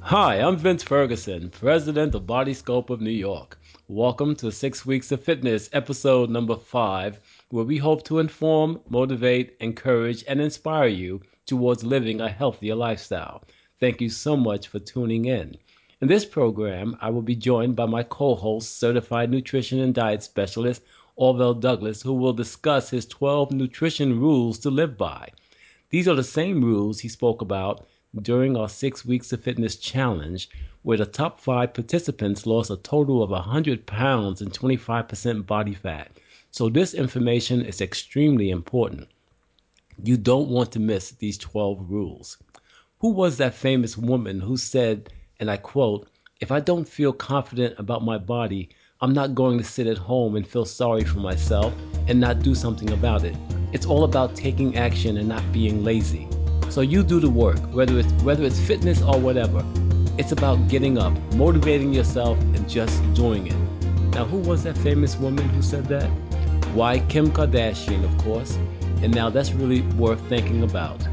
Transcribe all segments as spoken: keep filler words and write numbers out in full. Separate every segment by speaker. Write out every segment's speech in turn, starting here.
Speaker 1: Hi, I'm Vince Ferguson, president of Body Scope of New York. Welcome to Six Weeks of Fitness, episode number five, where we hope to inform, motivate, encourage, and inspire you towards living a healthier lifestyle. Thank you so much for tuning in. In this program, I will be joined by my co host, certified nutrition and diet specialist, Orville Douglas, who will discuss his twelve nutrition rules to live by. These are the same rules he spoke about during our six weeks of fitness challenge, where the top five participants lost a total of one hundred pounds and twenty-five percent body fat. So, this information is extremely important. You don't want to miss these twelve rules. Who was that famous woman who said, and I quote, "If I don't feel confident about my body, I'm not going to sit at home and feel sorry for myself and not do something about it. It's all about taking action and not being lazy." So you do the work, whether it's whether it's fitness or whatever. It's about getting up, motivating yourself, and just doing it. Now, who was that famous woman who said that? Why, Kim Kardashian, of course. And now that's really worth thinking about.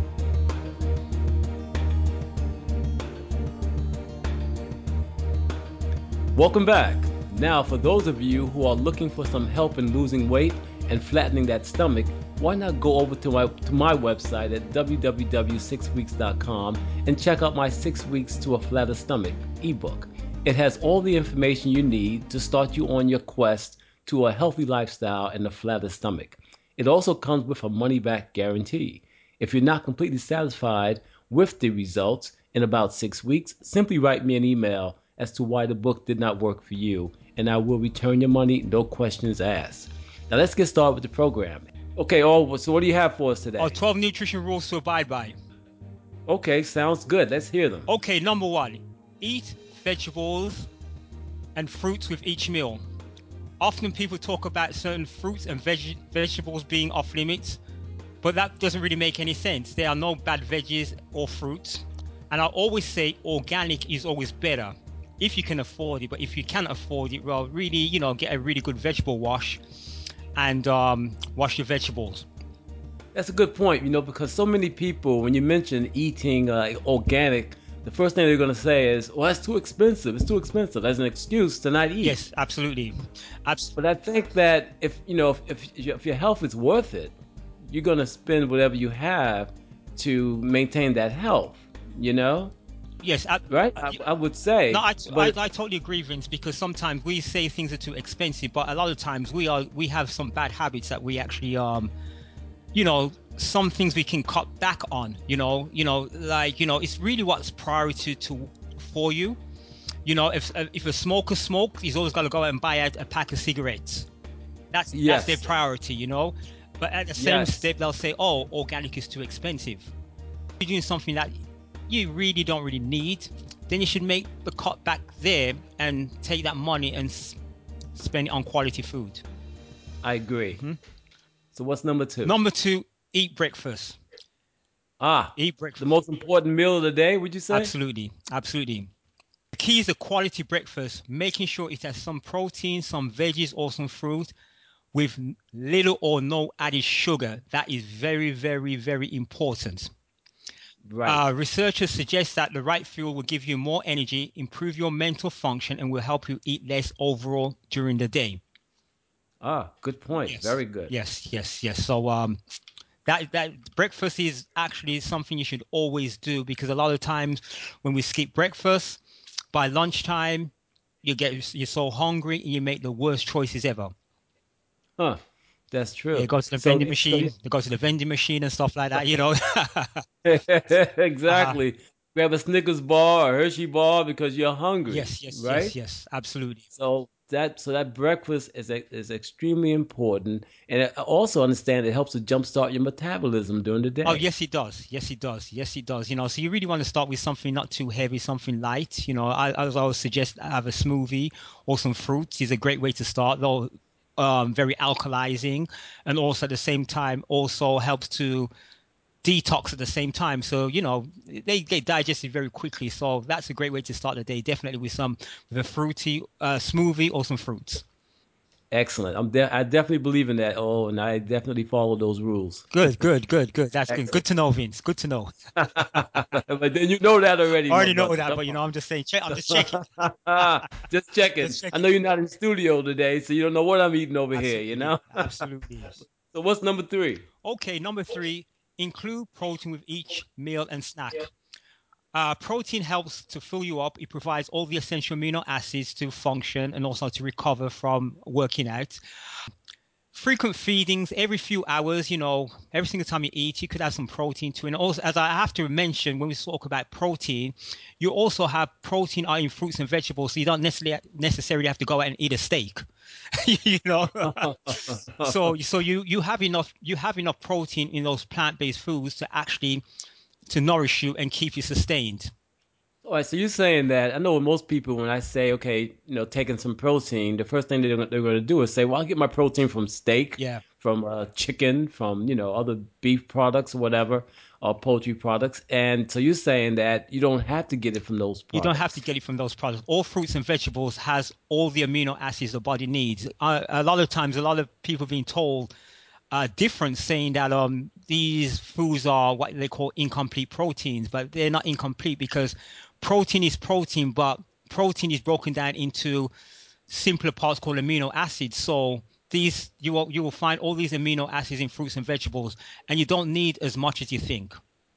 Speaker 1: Welcome back. Now, for those of you who are looking for some help in losing weight and flattening that stomach, why not go over to my to my website at w w w dot six weeks dot com and check out my Six Weeks to a Flatter Stomach ebook. It has all the information you need to start you on your quest to a healthy lifestyle and a flatter stomach. It also comes with a money-back guarantee. If you're not completely satisfied with the results in about six weeks, simply write me an email as to why the book did not work for you, and I will return your money, no questions asked. Now let's get started with the program. Okay, oh, so what do you have for us
Speaker 2: Or
Speaker 1: today?
Speaker 2: twelve nutrition rules to abide by.
Speaker 1: Okay, sounds good. Let's hear them.
Speaker 2: Okay, number one, eat vegetables and fruits with each meal. Often people talk about certain fruits and veg- vegetables being off limits, but that doesn't really make any sense. There are no bad veggies or fruits. And I always say organic is always better if you can afford it. But if you can't afford it, well, really, you know, get a really good vegetable wash and um, wash your vegetables.
Speaker 1: That's a good point, you know, because so many people, when you mention eating uh, organic, the first thing they're going to say is, well, that's too expensive. It's too expensive. As an excuse to not eat.
Speaker 2: Yes, absolutely. Abs-
Speaker 1: But I think that if, you know, if, if, if your health is worth it, you're going to spend whatever you have to maintain that health, you know?
Speaker 2: yes, ab-
Speaker 1: Right? I, I would
Speaker 2: No,
Speaker 1: say.
Speaker 2: I, I,
Speaker 1: But
Speaker 2: I totally agree, Vince, because sometimes we say things are too expensive, but a lot of times we are we have some bad habits that we actually um you know some things we can cut back on. You know, you know, like you know, it's really what's priority to for you. You know, if if a smoker smokes, he's always got to go out and buy a, a pack of cigarettes. That's that's their
Speaker 1: yes,
Speaker 2: priority. You know, but at the same
Speaker 1: yes,
Speaker 2: step, they'll say, "Oh, organic is too expensive." You're doing something that you really don't really need, then you should make the cut back there and take that money and s- spend it on quality food.
Speaker 1: I agree.
Speaker 2: Mhm.
Speaker 1: So what's number two?
Speaker 2: Number two, eat breakfast.
Speaker 1: Ah,
Speaker 2: Eat
Speaker 1: the
Speaker 2: breakfast.
Speaker 1: most important meal of the day, would you say?
Speaker 2: Absolutely. Absolutely. The key is a quality breakfast, making sure it has some protein, some veggies, or some fruit with little or no added sugar. That is very, very, very important.
Speaker 1: Right.
Speaker 2: Uh, researchers suggest that the right fuel will give you more energy, improve your mental function, and will help you eat less overall during the day.
Speaker 1: Ah, good point.
Speaker 2: Yes,
Speaker 1: Very good.
Speaker 2: yes, yes, yes. So um, that that breakfast is actually something you should always do because a lot of times when we skip breakfast, by lunchtime you get you're so hungry and you make the worst choices ever.
Speaker 1: Huh. That's
Speaker 2: Yeah,
Speaker 1: true.
Speaker 2: go to the
Speaker 1: So,
Speaker 2: vending
Speaker 1: so
Speaker 2: machine, they go to the vending machine and stuff like that. You know. uh,
Speaker 1: exactly. Grab a Snickers bar or Hershey bar because you're hungry,
Speaker 2: yes, yes,
Speaker 1: right?
Speaker 2: yes, yes. Absolutely.
Speaker 1: So that so that breakfast is is extremely important, and I also understand it helps to jumpstart your metabolism during the
Speaker 2: Oh,
Speaker 1: day.
Speaker 2: yes, it does. Yes, it does. Yes, it does. You know, so you really want to start with something not too heavy, something light. You know, I, I always suggest have a smoothie or some fruits is a great way to start, though um, very alkalizing, and also at the same time also helps to detox at the same time. So you know they get digested very quickly. So that's a great way to start the day. Definitely with some with a fruity uh, smoothie or some fruits.
Speaker 1: Excellent. I'm de- I definitely believe in that. Oh, and I definitely follow those rules.
Speaker 2: Good, good, good, good. That's good. Good
Speaker 1: Excellent.
Speaker 2: to know, Vince. Good to know.
Speaker 1: But then you know that already,
Speaker 2: I
Speaker 1: my
Speaker 2: already know
Speaker 1: brother.
Speaker 2: that,
Speaker 1: Come
Speaker 2: but you know, I'm just saying, check, I'm just checking.
Speaker 1: on. Just checking.
Speaker 2: Just
Speaker 1: I
Speaker 2: checking.
Speaker 1: know you're not in studio today, so you don't know what I'm eating over here, you
Speaker 2: Absolutely.
Speaker 1: know?
Speaker 2: Absolutely.
Speaker 1: So what's number three?
Speaker 2: Okay, number three, include protein with each meal and snack. Uh, protein helps to fill you up. It provides all the essential amino acids to function and also to recover from working out. Frequent feedings every few hours, you know, every single time you eat, you could have some protein too. And also, as I have to mention, when we talk about protein, you also have protein in fruits and vegetables. So you don't necessarily necessarily have to go out and eat a steak, you know. so so you you have enough you have enough protein in those plant-based foods to actually to nourish you and keep you sustained.
Speaker 1: All right, so you're saying that I know most people when I say, okay, you know, taking some protein, the first thing they're, gonna- they're going to do is say, well, I get my protein from steak,
Speaker 2: Yeah.
Speaker 1: from uh, chicken, from, you know, other beef products or whatever, or poultry products. And so you're saying that you don't have to get it from those
Speaker 2: You don't have to
Speaker 1: products.
Speaker 2: get it from those products. All fruits and vegetables has all the amino acids the body needs. Uh, a lot of times, a lot of people have been told uh, different, saying that um, these foods are what they call incomplete proteins, but they're not incomplete because protein is protein, but protein is broken down into simpler parts called amino acids. So these you will you will find all these amino acids in fruits and vegetables, and you don't need as much as you think.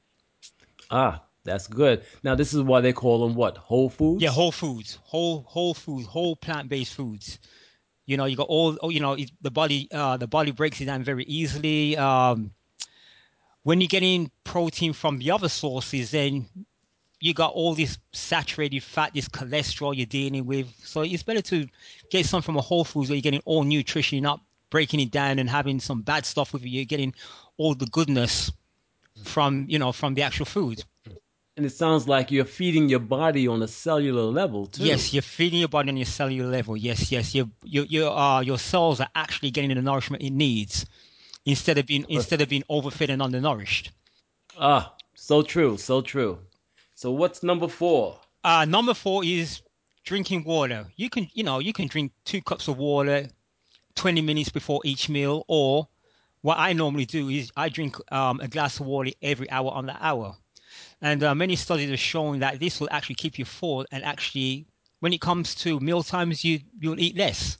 Speaker 1: Ah, that's good. Now, this is why they call them what? Whole
Speaker 2: Yeah,
Speaker 1: foods?
Speaker 2: whole foods, whole whole foods, whole plant-based foods. You know, you got all. Oh, you know, it, the body uh, the body breaks it down very easily. Um, when you're getting protein from the other sources, then you got all this saturated fat, this cholesterol you're dealing with. So it's better to get some from a whole foods where you're getting all nutrition, you're not breaking it down and having some bad stuff with you. You're getting all the goodness from you know from the actual food.
Speaker 1: And it sounds like you're feeding your body on a cellular level too.
Speaker 2: Yes, you're feeding your body on your cellular level. Yes, yes, your your your uh, your cells are actually getting the nourishment it needs instead of being instead of being overfed and undernourished.
Speaker 1: Ah, so true, so true. So what's number four?
Speaker 2: Uh, number four is drinking water. You can you know you can drink two cups of water twenty minutes before each meal, or what I normally do is I drink um, a glass of water every hour on the hour. And uh, many studies are showing that this will actually keep you full and actually, when it comes to meal times, you you'll eat less.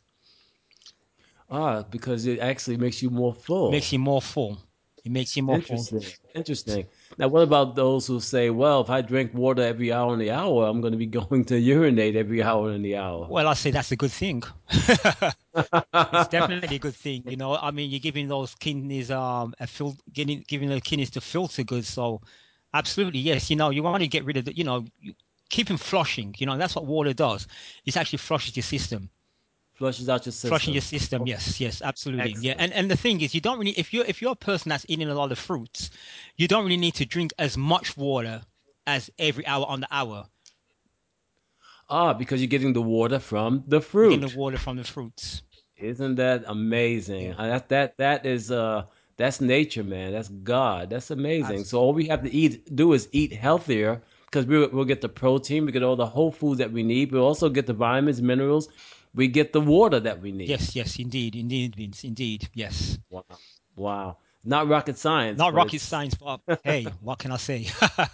Speaker 1: Ah, because it actually makes you more
Speaker 2: It makes
Speaker 1: full.
Speaker 2: you more full. It makes you more full.
Speaker 1: Interesting. Interesting. Now, what about those who say, well, if I drink water every hour in the hour, I'm going to be going to urinate every hour in the hour?
Speaker 2: Well, I say that's a good thing. It's definitely a good thing. You know, I mean, you're giving those kidneys um a fil- getting giving the kidneys to filter good. So, absolutely, yes. You know, you want to get rid of the, you know, you, keep them flushing. You know, that's what water does. It actually flushes your system.
Speaker 1: Flushes out your
Speaker 2: Flushing your
Speaker 1: system.
Speaker 2: system.
Speaker 1: Oh,
Speaker 2: Yes, yes, absolutely. Yeah.
Speaker 1: excellent.
Speaker 2: And and the thing is, you don't really if you're if you're a person that's eating a lot of fruits, you don't really need to drink as much water as every hour on the hour.
Speaker 1: Ah, because you're getting the water from the
Speaker 2: You're getting the
Speaker 1: fruit.
Speaker 2: water from the fruits.
Speaker 1: Isn't that amazing?
Speaker 2: Yeah.
Speaker 1: Uh, That that that is uh that's nature, man. That's God. That's amazing. So
Speaker 2: Absolutely.
Speaker 1: all we have to eat do is eat healthier because we we'll we'll get the protein, we get all the whole foods that we need. We also get the vitamins, minerals. We get the water that we need.
Speaker 2: Yes, yes, indeed, indeed, Vince, indeed, yes.
Speaker 1: Wow. Wow. Not rocket science,
Speaker 2: Not
Speaker 1: but
Speaker 2: rocket
Speaker 1: it's
Speaker 2: science, but hey, what can I say?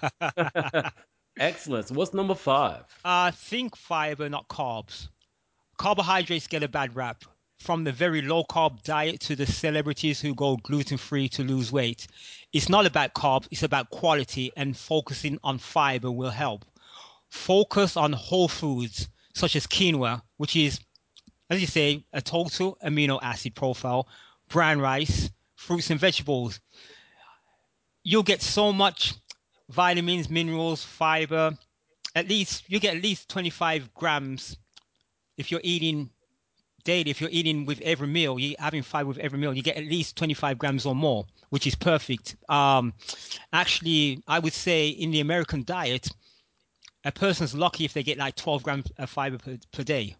Speaker 1: excellent. So what's number five?
Speaker 2: uh, think fiber, not carbs. Carbohydrates get a bad rap. From the very low carb diet to the celebrities who go gluten free to lose weight. It's not about carbs, it's about quality, and focusing on fiber will help. Focus on whole foods such as quinoa, which is, as you say, a total amino acid profile, brown rice, fruits and vegetables. You'll get so much vitamins, minerals, fiber. At least you get at least twenty-five grams if you're eating daily. If you're eating with every meal, you're having fiber with every meal. You get at least twenty-five grams or more, which is perfect. Um, actually, I would say in the American diet, a person's lucky if they get like twelve grams of fiber per, per day.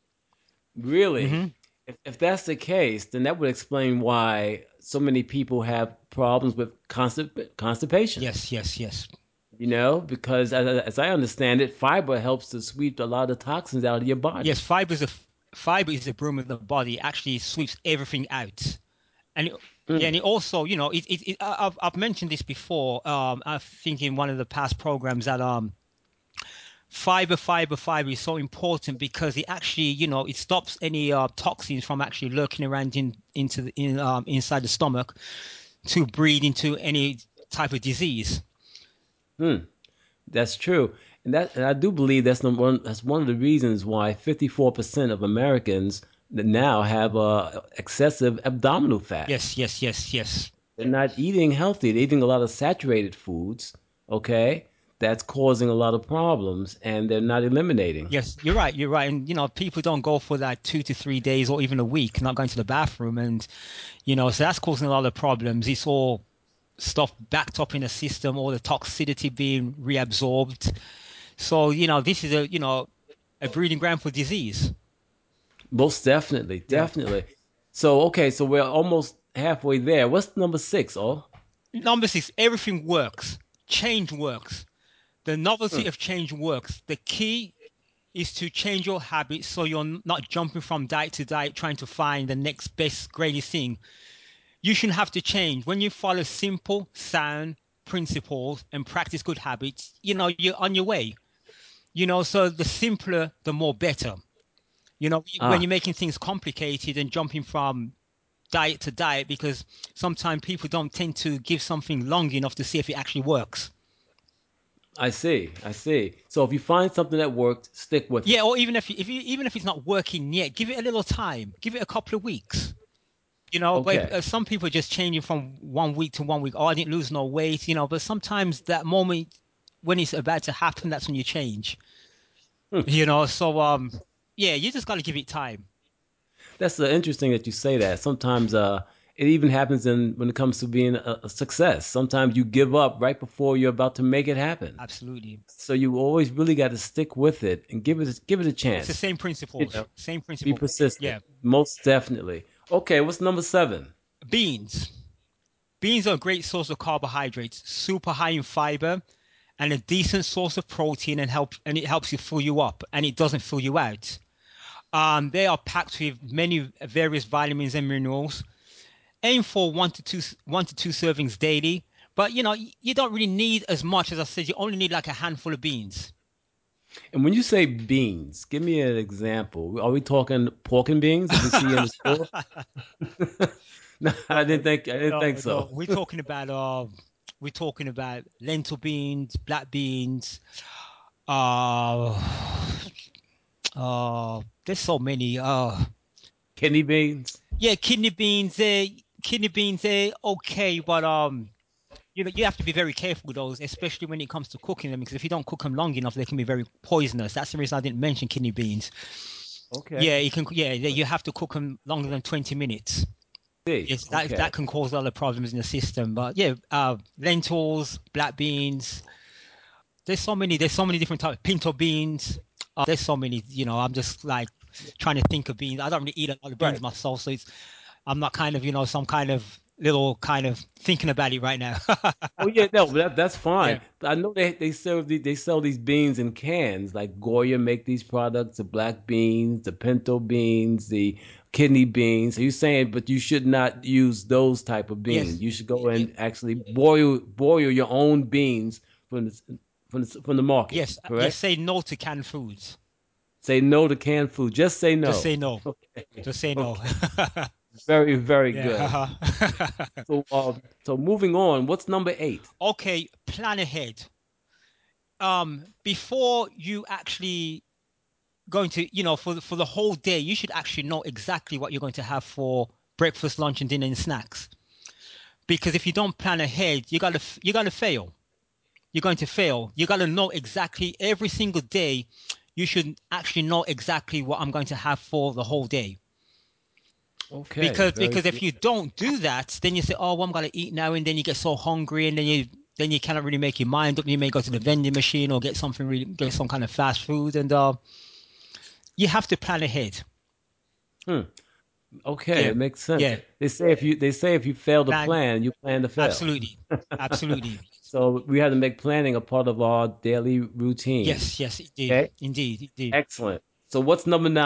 Speaker 1: Really?
Speaker 2: Hmm.
Speaker 1: If, if that's the case, then that would explain why so many people have problems with constip- constipation.
Speaker 2: Yes, yes, yes.
Speaker 1: You know, because as, as I understand it, fiber helps to sweep a lot of toxins out of your
Speaker 2: Yes,
Speaker 1: body.
Speaker 2: fiber is a Fiber is the broom of the body. It actually sweeps everything out. And it, yeah, and
Speaker 1: Mm.
Speaker 2: it also, you know, it, it, it I- I've I've mentioned this before. Um, I think in one of the past programs that um fiber, fiber, fiber is so important because it actually, you know, it stops any uh, toxins from actually lurking around in into the, in um, inside the stomach to breed into any type of disease.
Speaker 1: Mm. That's true. And that and I do believe that's number one that's one of the reasons why fifty-four percent of Americans now have uh, excessive abdominal fat.
Speaker 2: Yes, yes, yes, yes.
Speaker 1: They're not eating healthy. They're eating a lot of saturated foods, okay? That's causing a lot of problems and they're not eliminating.
Speaker 2: Yes, you're right. You're right. And, you know, people don't go for that two to three days or even a week, not going to the bathroom. And, you know, so that's causing a lot of problems. It's all stuff backed up in the system, all the toxicity being reabsorbed. So, you know, this is a, you know, a breeding ground for disease.
Speaker 1: Most definitely,
Speaker 2: Yeah.
Speaker 1: definitely. So, okay, so we're almost halfway there. What's number six? Oh,
Speaker 2: Number six, everything works. Change works. The
Speaker 1: hmm.
Speaker 2: novelty of change works. The key is to change your habits so you're not jumping from diet to diet trying to find the next best, greatest thing. You shouldn't have to change. When you follow simple, sound principles and practice good habits, you know, you're on your way. You know, so the simpler, the more better. You know, when
Speaker 1: Ah,
Speaker 2: you're making things complicated and jumping from diet to diet, because sometimes people don't tend to give something long enough to see if it actually works.
Speaker 1: I see. I see. So if you find something that worked, stick with
Speaker 2: Yeah,
Speaker 1: it.
Speaker 2: or even if you, if you, even if it's not working yet, give it a little time. Give it a couple of weeks. You know, but if,
Speaker 1: Okay.
Speaker 2: uh, some people are just changing from one week to one week. Oh, I didn't lose no weight, you know. But sometimes that moment when it's about to happen, that's when you change.
Speaker 1: Hmm.
Speaker 2: You know, so um, yeah, you just got to give it time.
Speaker 1: That's uh, interesting that you say that. Sometimes uh, it even happens in when it comes to being a, a success. Sometimes you give up right before you're about to make it happen.
Speaker 2: Absolutely,
Speaker 1: So you always really got to stick with it and give it give it a
Speaker 2: it's the
Speaker 1: chance.
Speaker 2: same
Speaker 1: You
Speaker 2: principles.
Speaker 1: know,
Speaker 2: Same
Speaker 1: be
Speaker 2: principle.
Speaker 1: persistent.
Speaker 2: Yeah,
Speaker 1: Most definitely. Okay, what's number seven?
Speaker 2: beans. Beans are a great source of carbohydrates, super high in fiber, and a decent source of protein, and help and it helps you fill you up, and it doesn't fill you out. Um, they are packed with many various vitamins and minerals. Aim for one to two one to two servings daily, but you know you don't really need as much as I said. You only need like a handful of beans.
Speaker 1: And when you say beans, give me an example. Are we talking pork and beans that we see in the store? No, I
Speaker 2: No,
Speaker 1: didn't think I didn't think
Speaker 2: no,
Speaker 1: so.
Speaker 2: no. We're talking about uh, we're talking about lentil beans, black beans. Uh, uh, there's so many. Uh,
Speaker 1: Kidney beans.
Speaker 2: yeah, kidney beans. Uh, kidney beans. Uh, okay, but um, you know, you have to be very careful with those, especially when it comes to cooking them, because if you don't cook them long enough, they can be very poisonous. That's the reason I didn't mention kidney beans.
Speaker 1: Okay.
Speaker 2: Yeah, you can. Yeah, you have to cook them longer than twenty minutes.
Speaker 1: See.
Speaker 2: Yes, that
Speaker 1: Okay.
Speaker 2: that can cause other problems in the system. But yeah, uh, lentils, black beans. There's so many. There's so many different types. Pinto beans. Uh, there's so many. You know, I'm just like trying to think of beans. I don't really eat a lot of beans
Speaker 1: Right.
Speaker 2: myself, so it's I'm not kind of you know some kind of little kind of thinking about it right now.
Speaker 1: Oh yeah, no, but that, that's fine.
Speaker 2: Yeah.
Speaker 1: I know they they sell the, they sell these beans in cans. Like Goya make these products, the black beans, the pinto beans, the kidney beans. So you're saying, but you should not use those type of beans.
Speaker 2: Yes.
Speaker 1: You should go
Speaker 2: Yeah.
Speaker 1: and actually boil boil your own beans from the from the, from the market.
Speaker 2: Yes. Yes.
Speaker 1: Correct?
Speaker 2: Say no to canned foods.
Speaker 1: Say no to canned food. Just say
Speaker 2: Just
Speaker 1: no.
Speaker 2: say no.
Speaker 1: Okay.
Speaker 2: Just say no.
Speaker 1: Okay. Very very
Speaker 2: Yeah.
Speaker 1: good.
Speaker 2: haha.
Speaker 1: So uh, so moving on. What's number eight?
Speaker 2: Okay. Plan ahead. Um, before you actually going to, you know, for the, for the whole day, you should actually know exactly what you're going to have for breakfast, lunch, and dinner and snacks. Because if you don't plan ahead, you gotta you gotta fail. You're going to fail. You gotta know exactly every single day. You should actually know exactly what I'm going to have for the whole day.
Speaker 1: Okay.
Speaker 2: Because
Speaker 1: Very
Speaker 2: because if
Speaker 1: good.
Speaker 2: you don't do that, then you say, oh, well, I'm gonna eat now, and then you get so hungry, and then you then you cannot really make your mind up. You may go to the vending machine or get something really get some kind of fast food, and uh, you have to plan ahead.
Speaker 1: Hmm. Okay,
Speaker 2: Yeah,
Speaker 1: it makes sense.
Speaker 2: yeah,
Speaker 1: They say if you they say if you fail to
Speaker 2: plan
Speaker 1: plan, you plan to fail.
Speaker 2: absolutely, absolutely.
Speaker 1: So we have to make planning a part of our daily routine.
Speaker 2: Yes, yes, indeed,
Speaker 1: Okay,
Speaker 2: indeed, indeed.
Speaker 1: excellent. So what's number nine?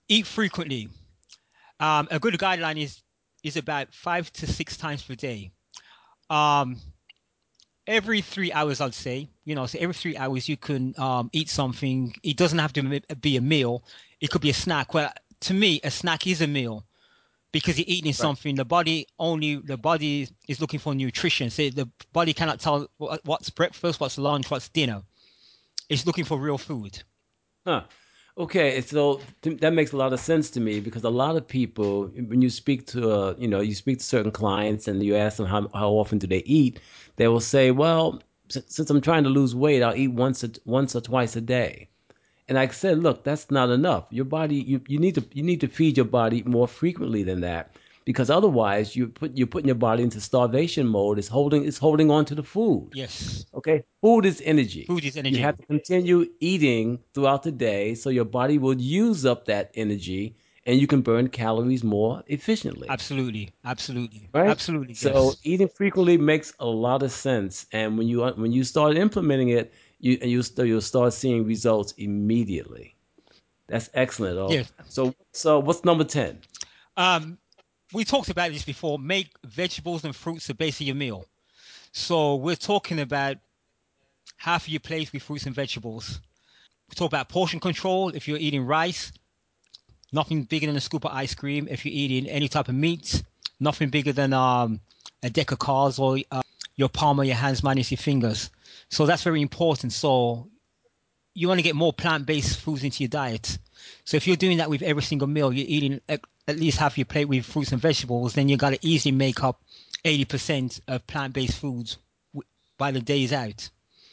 Speaker 2: Eat frequently. Um, a good guideline is is about five to six times per day. Um, every three hours, I'd say. You know, so every three hours you can um, eat something. It doesn't have to be a meal. It could be a snack. Well, to me, a snack is a meal because you're eating
Speaker 1: Right.
Speaker 2: something. The body only the body is looking for nutrition. So the body cannot tell what's breakfast, what's lunch, what's dinner. It's looking for real food.
Speaker 1: Huh. Okay, so th- that makes a lot of sense to me because a lot of people, when you speak to, uh, you know, you speak to certain clients and you ask them how, how often do they eat, they will say, well, s- since I'm trying to lose weight, I'll eat once, a, once or twice a day. And I said, look, that's not enough. Your body, you, you need to you need to feed your body more frequently than that, because otherwise you put you're putting your body into starvation mode. It's holding it's holding on to the food.
Speaker 2: Yes,
Speaker 1: Okay, food is energy.
Speaker 2: food is
Speaker 1: You
Speaker 2: energy.
Speaker 1: have to continue eating throughout the day so your body will use up that energy and you can burn calories more efficiently.
Speaker 2: Absolutely, absolutely,
Speaker 1: Right?
Speaker 2: absolutely.
Speaker 1: So
Speaker 2: Yes,
Speaker 1: eating frequently makes a lot of sense, and when you when you start implementing it, you you you'll start seeing results immediately. That's excellent. Oh,
Speaker 2: yes.
Speaker 1: so so what's number ten?
Speaker 2: Um, we talked about this before. Make vegetables and fruits the base of your meal. So we're talking about half of your plate with fruits and vegetables. We talk about portion control. If you're eating rice, nothing bigger than a scoop of ice cream. If you're eating any type of meat, nothing bigger than um, a deck of cards or uh, your palm or your hands minus your fingers. So that's very important. So you want to get more plant-based foods into your diet. So if you're doing that with every single meal, you're eating at, at least half your plate with fruits and vegetables, then you got to easily make up eighty percent of plant-based foods by the days out.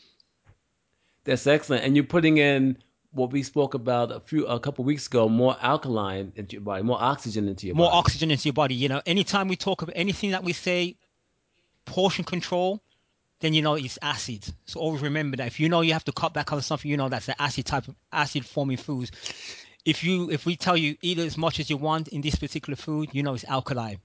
Speaker 1: That's excellent. And you're putting in what we spoke about a few a couple weeks ago, more alkaline into your body, more oxygen into your
Speaker 2: More
Speaker 1: body.
Speaker 2: oxygen into your body. You know, anytime we talk about anything that we say portion control, then you know it's acid. So always remember that if you know you have to cut back on something, you know that's an acid type of acid forming foods. If you if we tell you eat as much as you want in this particular food, you know it's alkaline.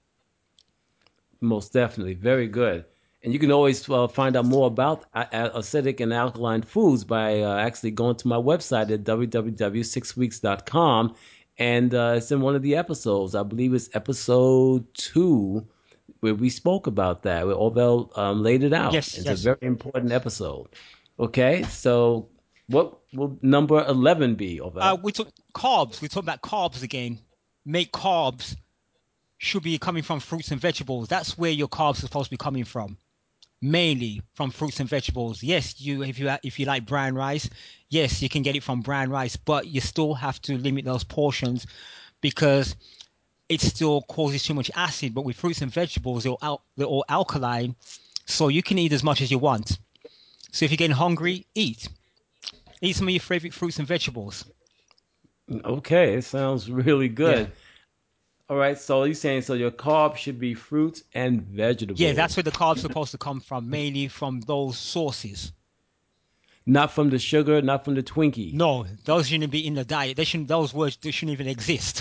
Speaker 1: Most definitely. Very good. And you can always uh, find out more about a- a- acidic and alkaline foods by uh, actually going to my website at w w w dot six weeks dot com. And uh, it's in one of the episodes. I believe it's episode two where we spoke about that, where Orville um, laid it out.
Speaker 2: Yes,
Speaker 1: It's a
Speaker 2: yes.
Speaker 1: very important episode. Okay, so what will number eleven be,
Speaker 2: Uh,
Speaker 1: Orville?
Speaker 2: we took carbs. We talked about carbs again. Make carbs should be coming from fruits and vegetables. That's where your carbs are supposed to be coming from. Mainly from fruits and vegetables. Yes, you if you if you like brown rice, yes, you can get it from brown rice, but you still have to limit those portions because it still causes too much acid. But with fruits and vegetables, they're, al- they're all alkaline, so you can eat as much as you want. So if you're getting hungry, eat. Eat some of your favorite fruits and vegetables.
Speaker 1: Okay, it sounds really
Speaker 2: Yeah.
Speaker 1: good. All right, so you're saying so your carbs should be fruits and
Speaker 2: Yeah, that's
Speaker 1: vegetables,
Speaker 2: where the carbs are supposed to come from, mainly from those sources.
Speaker 1: not from the sugar, not from the Twinkie.
Speaker 2: No, those shouldn't be in the diet. They shouldn't. Those words they shouldn't even exist.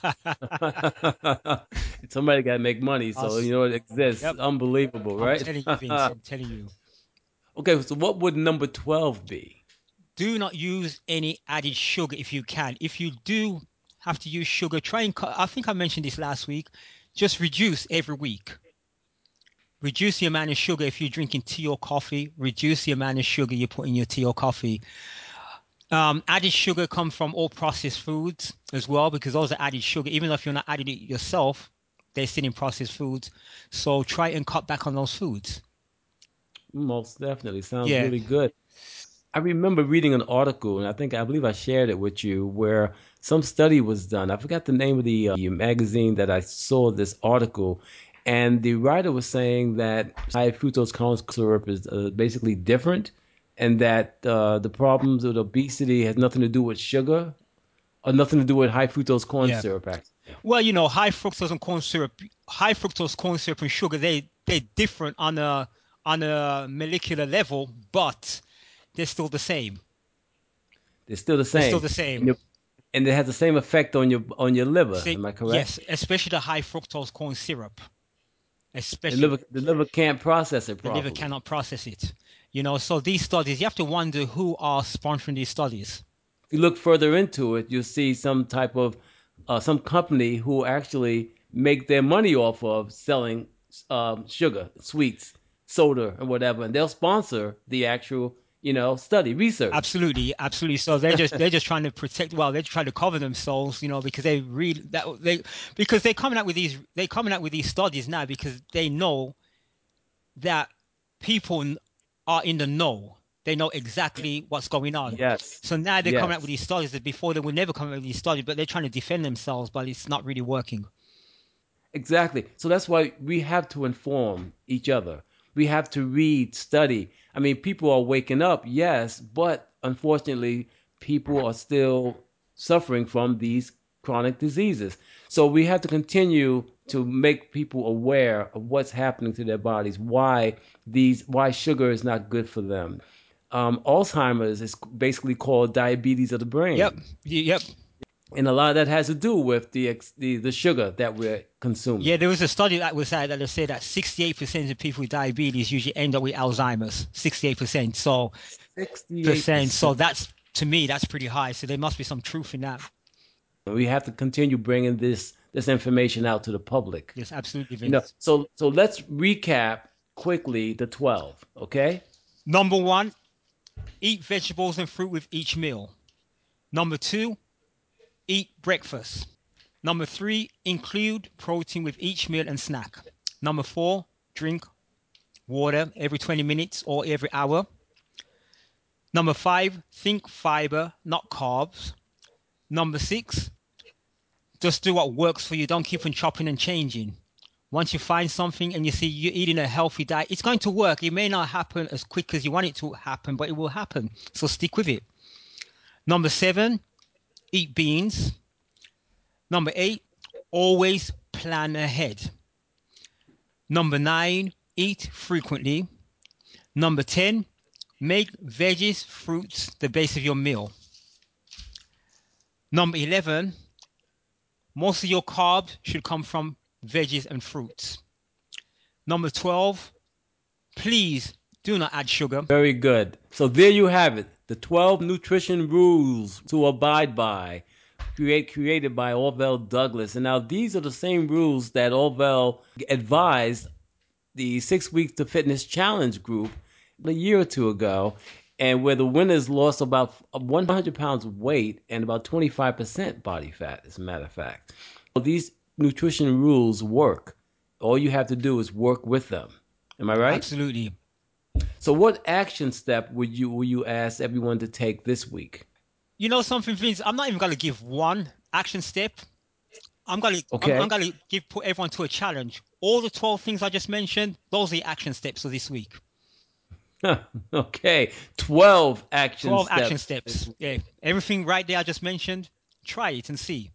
Speaker 1: Somebody got to make money, so
Speaker 2: Us.
Speaker 1: you know it exists.
Speaker 2: Yep.
Speaker 1: Unbelievable,
Speaker 2: I'm
Speaker 1: right?
Speaker 2: telling you, Vince. I'm telling you.
Speaker 1: Okay, so what would number twelve be?
Speaker 2: Do not use any added sugar if you can. If you do have to use sugar, try and cut. I think I mentioned this last week. Just reduce every week. Reduce the amount of sugar if you're drinking tea or coffee. Reduce the amount of sugar you put in your tea or coffee. Um, added sugar come from all processed foods as well because those are added sugar. Even though if you're not adding it yourself, they're still in processed foods. So try and cut back on those foods.
Speaker 1: Most definitely. Sounds
Speaker 2: Yeah.
Speaker 1: really good. I remember reading an article, and I think I believe I shared it with you, where some study was done. I forgot the name of the uh, magazine that I saw this article, and the writer was saying that high fructose corn syrup is uh, basically different, and that uh, the problems with obesity has nothing to do with sugar or nothing to do with high fructose corn
Speaker 2: Yeah.
Speaker 1: syrup. Actually,
Speaker 2: Well, you know, high fructose and corn syrup, high fructose corn syrup and sugar, they they're different on a on a molecular level, but they're still the same.
Speaker 1: they're still the
Speaker 2: They're still
Speaker 1: same,
Speaker 2: the
Speaker 1: and,
Speaker 2: same.
Speaker 1: you and it has the same effect on your on your liver.
Speaker 2: Say
Speaker 1: Am I correct?
Speaker 2: yes, especially the high fructose corn syrup.
Speaker 1: The
Speaker 2: Especially
Speaker 1: liver the liver can't process it
Speaker 2: the liver
Speaker 1: properly.
Speaker 2: cannot process it. You know, so these studies, you have to wonder who are sponsoring these studies.
Speaker 1: If you look further into it, you'll see some type of uh, some company who actually make their money off of selling um, sugar, sweets, soda, or whatever, and they'll sponsor the actual, you know, study research.
Speaker 2: Absolutely, absolutely. So they're just they're just trying to protect. Well, they're trying to cover themselves, you know, because they really that they because they're coming out with these they're coming out with these studies now because they know that people are in the know. They know exactly what's going on.
Speaker 1: Yes,
Speaker 2: So now they're coming out with
Speaker 1: yes.
Speaker 2: these studies that before they would never come out with these studies, but they're trying to defend themselves, but it's not really working.
Speaker 1: Exactly. So that's why we have to inform each other. We have to read, study. I mean, people are waking up, yes, but unfortunately, people are still suffering from these chronic diseases. So we have to continue to make people aware of what's happening to their bodies, why these, why sugar is not good for them. Um, Alzheimer's is basically called diabetes of the
Speaker 2: Yep.
Speaker 1: brain,
Speaker 2: Yep.
Speaker 1: and a lot of that has to do with the ex- the, the sugar that we're
Speaker 2: Yeah,
Speaker 1: consuming.
Speaker 2: there was a study that was out that said that sixty-eight percent of people with diabetes usually end up with Alzheimer's. sixty-eight percent. So percent. So
Speaker 1: sixty-eight percent.
Speaker 2: that's to me that's pretty high. So there must be some truth in that.
Speaker 1: We have to continue bringing this this information out to the public.
Speaker 2: Yes, absolutely,
Speaker 1: You know,
Speaker 2: Vince.
Speaker 1: so so let's recap quickly the twelve, okay?
Speaker 2: Number one, eat vegetables and fruit with each meal. Number two, eat breakfast. Number three, include protein with each meal and snack. Number four, drink water every twenty minutes or every hour. Number five, think fiber, not carbs. Number six, just do what works for you. Don't keep on chopping and changing. Once you find something and you see you're eating a healthy diet, it's going to work. It may not happen as quick as you want it to happen, but it will happen. So stick with it. Number seven, eat beans. Number eight, always plan ahead. Number nine, eat frequently. Number ten, make veggies, fruits the base of your meal. Number eleven, most of your carbs should come from veggies and fruits. Number twelve, please do not add sugar.
Speaker 1: Very good. So there you have it. The twelve nutrition rules to abide by, create created by Orville Douglas. And now these are the same rules that Orville advised the Six Weeks to Fitness Challenge group a year or two ago, and where the winners lost about one hundred pounds of weight and about twenty-five percent body fat, as a matter of fact. So these nutrition rules work. All you have to do is work with them. Am I right?
Speaker 2: Absolutely.
Speaker 1: So what action step would you would you ask everyone to take this week?
Speaker 2: You know something, Vince? I'm not even going to give one action step. I'm going to I'm, I'm
Speaker 1: Okay.
Speaker 2: going to give put everyone to a challenge. All the twelve things I just mentioned, those are the action steps for this week.
Speaker 1: Okay. twelve action
Speaker 2: twelve action
Speaker 1: steps.
Speaker 2: steps. Yeah, everything right there I just mentioned, try it and see.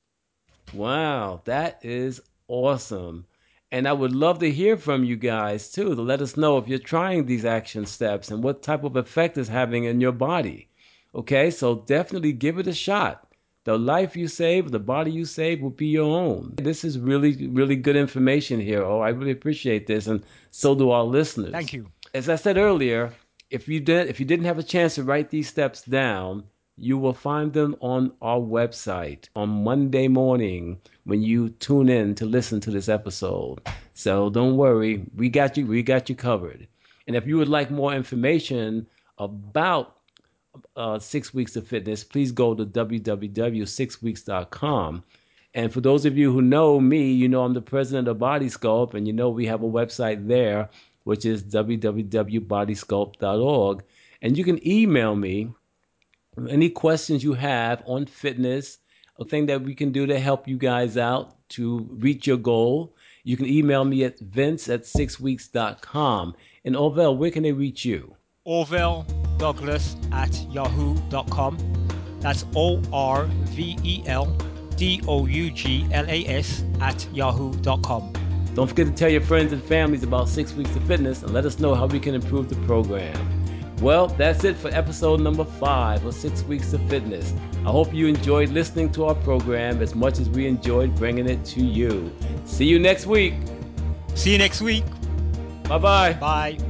Speaker 1: Wow, that is awesome. And I would love to hear from you guys too, to let us know if you're trying these action steps and what type of effect it's having in your body. Okay, so definitely give it a shot. The life you save, the body you save will be your own. This is really, really good information here. Oh, I really appreciate this, and so do our listeners.
Speaker 2: Thank you.
Speaker 1: As I said earlier, if you did if you didn't have a chance to write these steps down, you will find them on our website on Monday morning when you tune in to listen to this episode. So don't worry, we got you we got you covered. And if you would like more information about uh, Six Weeks of Fitness, please go to w w w dot six weeks dot com. And for those of you who know me, you know I'm the president of Body Sculpt, and you know we have a website there, which is w w w dot body sculpt dot org. And you can email me any questions you have on fitness, a thing that we can do to help you guys out to reach your goal. You can email me at vince at six weeks dot com. And Orville, where can they reach you?
Speaker 2: Orville Douglas at yahoo dot com. That's O R V E L D O U G L A S at yahoo dot com.
Speaker 1: Don't forget to tell your friends and families about Six Weeks of Fitness and let us know how we can improve the program. Well, that's it for episode number five of Six Weeks of Fitness. I hope you enjoyed listening to our program as much as we enjoyed bringing it to you. See you next week.
Speaker 2: See you next week.
Speaker 1: Bye-bye.
Speaker 2: Bye.